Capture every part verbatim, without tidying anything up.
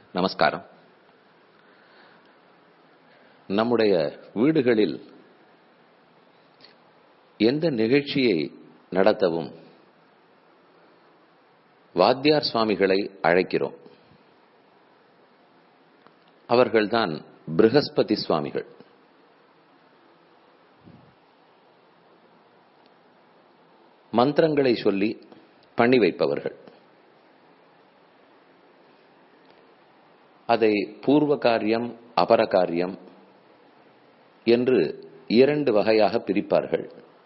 நமஸ்காரம். நம்முடைய வீடுகளில் எந்த நிகழ்ச்சியை நடத்தவும் வாத்தியார் சுவாமிகளை அழைக்கிறோம். அவர்கள்தான் பிருகஸ்பதி சுவாமிகள். மந்திரங்களை சொல்லி பண்ணி வைப்பவர்கள். அதை பூர்வ காரியம், அபர காரியம் என்று இரண்டு வகையாக பிரிப்பார்கள்.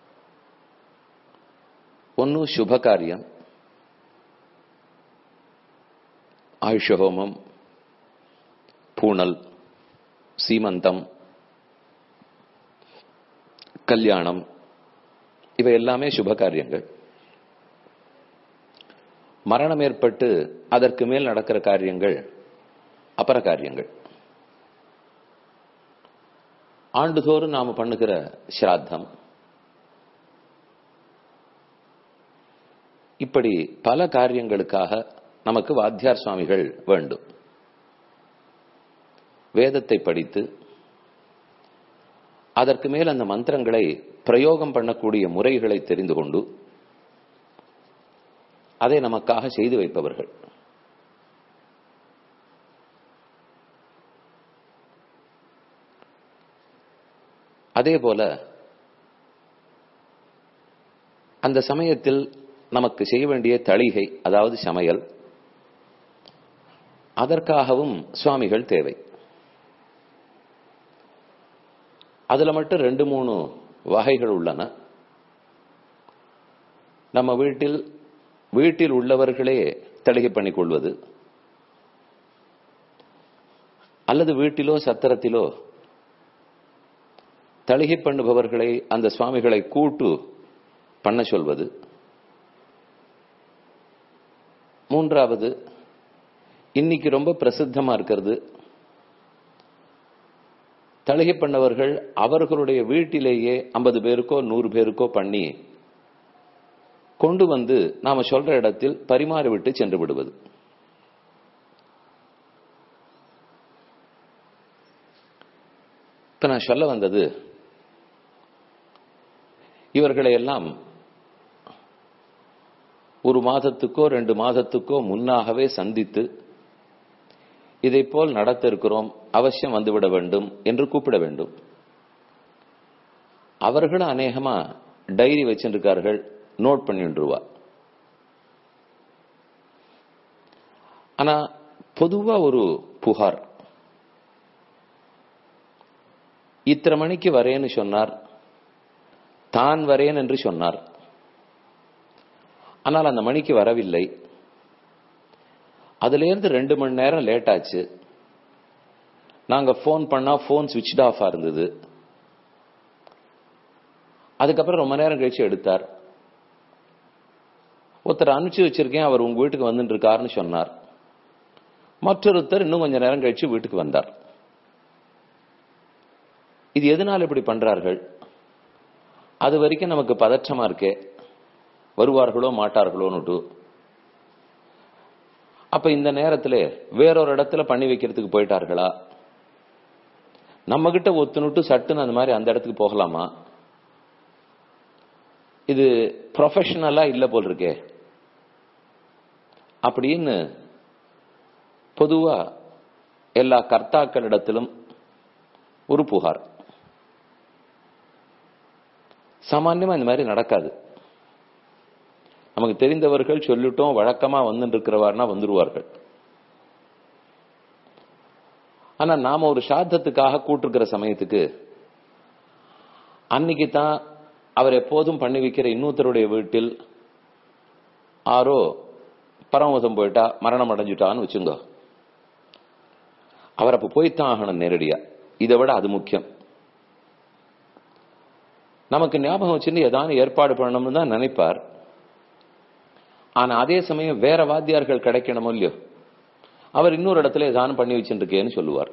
ஒன்று சுப காரியம், ஆயுஷஹோமம், பூணல், சீமந்தம், கல்யாணம், இவை எல்லாமே சுப காரியங்கள். மரணம் ஏற்பட்டு அதற்கு மேல் நடக்கிற காரியங்கள் அபர காரியங்கள். ஆண்டுதோறும் நாம பண்ணுகிற ஸ்ராத்தம், இப்படி பல காரியங்களுக்காக நமக்கு வாத்தியார் சுவாமிகள் வேண்டும். வேதத்தை படித்து அதற்கு மேல் அந்த மந்திரங்களை பிரயோகம் பண்ணக்கூடிய முறைகளை தெரிந்து கொண்டு அதை நமக்காக செய்து வைப்பவர்கள். அதே போல அந்த சமயத்தில் நமக்கு செய்ய வேண்டிய தளிகை, அதாவது சமையல், அதற்காகவும் சுவாமிகள் தேவை. அதுல மட்டும் ரெண்டு மூணு வகைகள் உள்ளன. நம்ம வீட்டில் வீட்டில் உள்ளவர்களே தளிகை பண்ணிக் கொள்வது, அல்லது வீட்டிலோ சத்திரத்திலோ தளிகை பண்ணுபவர்களை, அந்த சுவாமிகளை கூட்டு பண்ண சொல்வது. மூன்றாவது, இன்னைக்கு ரொம்ப பிரசித்தமா இருக்கிறது, தளிகை பண்ணவர்கள் அவர்களுடைய வீட்டிலேயே ஐம்பது பேருக்கோ நூறு பேருக்கோ பண்ணி கொண்டு வந்து நாம சொல்ற இடத்தில் பரிமாறிவிட்டு சென்று விடுவது. இப்ப நான் சொல்ல வந்தது, இவர்களை எல்லாம் ஒரு மாதத்துக்கோ ரெண்டு மாதத்துக்கோ முன்னாகவே சந்தித்து இதை போல் நடத்த இருக்கிறோம், அவசியம் வந்துவிட வேண்டும் என்று கூப்பிட வேண்டும். அவர்களும் அநேகமா டைரி வச்சிருக்கார்கள், நோட் பண்ணிடுவா. ஆனா பொதுவா ஒரு புகார், இத்தனை மணிக்கு வரேன்னு சொன்னார், தான் வரேன் என்று சொன்னார், ஆனால் அந்த மணிக்கு வரவில்லை. அதுல இருந்து ரெண்டு மணி நேரம் லேட் ஆச்சு. நாங்க போன் பண்ணா போன் சுவிட்ச் ஆஃப் இருந்தது. அதுக்கப்புறம் ரொம்ப நேரம் கழிச்சு எடுத்தார். ஒருத்தர் அனுப்பிச்சு வச்சிருக்கேன், அவர் உங்க வீட்டுக்கு வந்துட்டு இருக்காருன்னு சொன்னார். மற்றொருத்தர் இன்னும் கொஞ்சம் நேரம் கழிச்சு வீட்டுக்கு வந்தார். இது எதனால இப்படி பண்றார்கள்? அது வரைக்கும் நமக்கு பதற்றமா இருக்கே, வருவார்களோ மாட்டார்களோன்னு. அப்ப இந்த நேரத்தில் வேறொரு இடத்துல பண்ணி வைக்கிறதுக்கு போயிட்டார்களா? நம்ம கிட்ட ஒத்துனுட்டு சட்டுன்னு அந்த மாதிரி அந்த இடத்துக்கு போகலாமா? இது ப்ரொஃபஷனலா இல்ல போல் இருக்கே அப்படின்னு பொதுவா எல்லா கர்த்தாக்களிடத்திலும் ஒரு புகார். சாமான்யமா இந்த மாதிரி நடக்காது. நமக்கு தெரிந்தவர்கள் சொல்லிட்டோம், வழக்கமா வந்து இருக்கிறவார்னா வந்துருவார்கள். ஆனா நாம ஒரு சாத்தத்துக்காக கூட்டிருக்கிற சமயத்துக்கு அன்னைக்கு தான் அவர் எப்போதும் பண்ணி வைக்கிற இன்னொருத்தருடைய வீட்டில் ஆரோ பரமதம் போயிட்டா, மரணம் அடைஞ்சுட்டான்னு வச்சுங்க, அவர் அப்ப போய்த்தான் ஆகணும் நேரடியா. இதை விட அது முக்கியம். நமக்கு ஞாபகம் வச்சுன்னு ஏதாவது ஏற்பாடு பண்ணணும்னு தான் நினைப்பார். ஆனா அதே சமயம் வேற வாத்தியார்கள் கிடைக்கணுமோ இல்லையோ, அவர் இன்னொரு இடத்துல ஏதாவது பண்ணி வச்சுருக்கேன்னு சொல்லுவார்.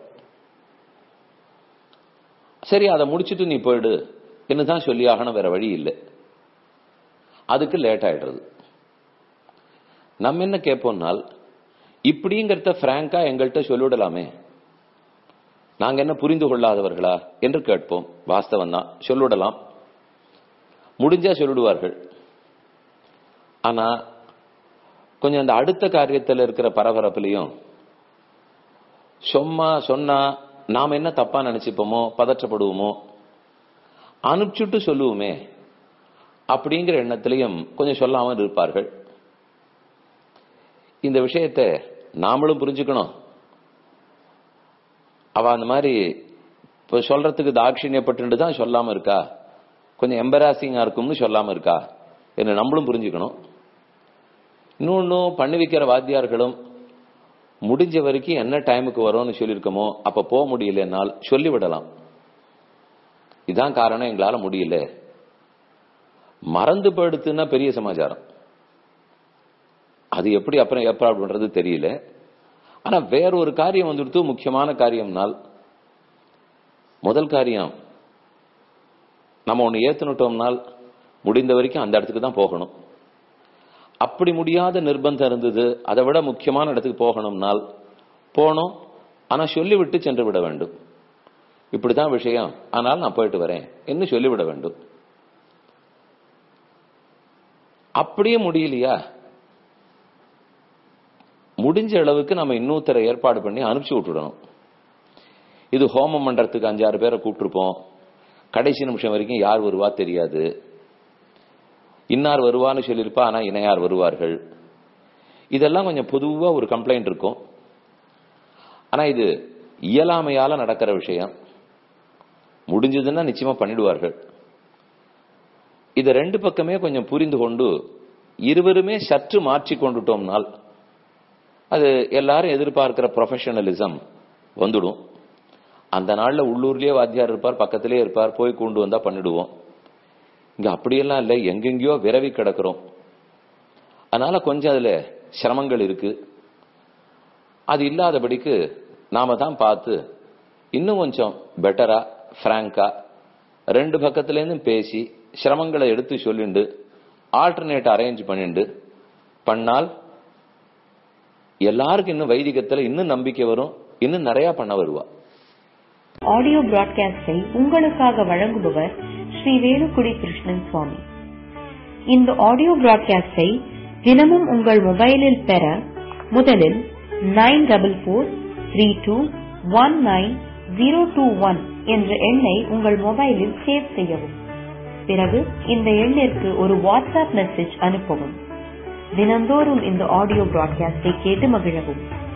சரி, அதை முடிச்சுட்டு நீ போயிடு என்னதான் சொல்லி ஆகணும், வேற வழி இல்லை. அதுக்கு லேட் ஆயிடுறது. நம்ம என்ன கேட்போம்னால், இப்படிங்கிறத பிராங்கா எங்கள்கிட்ட சொல்லிவிடலாமே, நாங்க என்ன புரிந்து கொள்ளாதவர்களா என்று கேட்போம். வாஸ்தவம் தான், சொல்லிவிடலாம், முடிஞ்சா சொல்லிடுவார்கள். ஆனா கொஞ்சம் அந்த அடுத்த காரியத்தில் இருக்கிற பரபரப்புலையும் சும்மா சொன்னா நாம என்ன தப்பா நினைச்சுப்போமோ, பதற்றப்படுவோமோ, அனுப்பிச்சுட்டு சொல்லுவோமே அப்படிங்கிற எண்ணத்திலையும் கொஞ்சம் சொல்லாமல் இருப்பார்கள். இந்த விஷயத்தை நாமளும் புரிஞ்சுக்கணும். அவ அந்த மாதிரி சொல்றதுக்கு தாட்சிணியப்பட்டு தான் சொல்லாம இருக்கா, கொஞ்சம் எம்பராசிங்கா இருக்கும்னு சொல்லாம இருக்கா என்று நம்மளும் புரிஞ்சுக்கணும். இன்னொன்னும் பண்ணி வைக்கிற வாத்தியார்களும் முடிஞ்ச வரைக்கும் என்ன டைமுக்கு வரும்னு சொல்லியிருக்கோமோ அப்ப போக முடியலன்னால் சொல்லிவிடலாம். இதுதான் காரணம், எங்களால முடியல. மறந்து போயிடுத்துன்னா பெரிய சமாச்சாரம், அது எப்படி அப்புறம் ஏற்பாடு பண்றது தெரியல. ஆனா வேற ஒரு காரியம் வந்துடுத்து, முக்கியமான காரியம்னால் முதல் காரியம் நம்ம ஒண்ணு ஏத்துனுட்டோம்னால் முடிந்த வரைக்கும் அந்த இடத்துக்கு தான் போகணும். அப்படி முடியாத நிர்பந்தம் இருந்தது, அதை விட முக்கியமான இடத்துக்கு போகணும்னால் போனோம், ஆனா சொல்லிவிட்டு சென்று விட வேண்டும். இப்படிதான் விஷயம், ஆனால் நான் போயிட்டு வரேன் என்று சொல்லிவிட வேண்டும். அப்படியே முடியலையா, முடிஞ்ச அளவுக்கு நம்ம இன்னொருத்தரை ஏற்பாடு பண்ணி அனுப்பிச்சு விட்டுடணும். இது ஹோமம் பண்றதுக்கு அஞ்சாறு பேரை கூப்பிட்டுருப்போம், கடைசி நிமிஷம் வரைக்கும் யார் வருவா தெரியாது. இன்னார் வருவான்னு சொல்லியிருப்பா, ஆனா இணையார் வருவார்கள். இதெல்லாம் கொஞ்சம் பொதுவா ஒரு கம்ப்ளைண்ட் இருக்கும். ஆனா இது இயலாமையால நடக்கிற விஷயம். முடிஞ்சதுன்னா நிச்சயமா பண்ணிடுவார்கள். இது ரெண்டு பக்கமே கொஞ்சம் புரிந்து கொண்டு இருவருமே சற்று மாற்றி கொண்டுட்டோம்னால் அது எல்லாரும் எதிர்பார்க்கிற ப்ரொஃபஷனலிசம் வந்துடும். அந்த நாள்ல உள்ளூர்லயே வாத்தியார் இருப்பார், பக்கத்திலே இருப்பார், போய் கொண்டு வந்தா பண்ணிடுவோம். இங்க அப்படியெல்லாம் இல்லை, எங்கெங்கயோ விரவி கிடக்கிறோம். அதனால கொஞ்சம் அதுல சிரமங்கள் இருக்கு. அது இல்லாதபடிக்கு நாம தான் பார்த்து இன்னும் கொஞ்சம் பெட்டரா பிராங்கா ரெண்டு பக்கத்துல இருந்தும் பேசி சிரமங்களை எடுத்து சொல்லிண்டு ஆல்டர்னேட் அரேஞ்ச் பண்ணிண்டு பண்ணால் எல்லாருக்கும் இன்னும் வைதிகத்துல இன்னும் நம்பிக்கை வரும், இன்னும் நிறைய பண்ண வருவா. ஆடியோ பிராட்காஸ்டை உங்களுக்காக வழங்குபவர் ஸ்ரீ வேலுக்குடி கிருஷ்ணன் சுவாமி. இந்த ஆடியோ பிராட்காஸ்டை தினமும் உங்கள் மொபைலில் பெற முதலில் nine double four three two one nine zero two one என்ற எண்ணை உங்கள் மொபைலில் சேவ் செய்யவும். பிறகு இந்த எண்ணிற்கு ஒரு வாட்ஸ்அப் மெசேஜ் அனுப்பவும். தினந்தோறும் இந்த ஆடியோ பிராட்காஸ்டை கேட்டு மகிழவும்.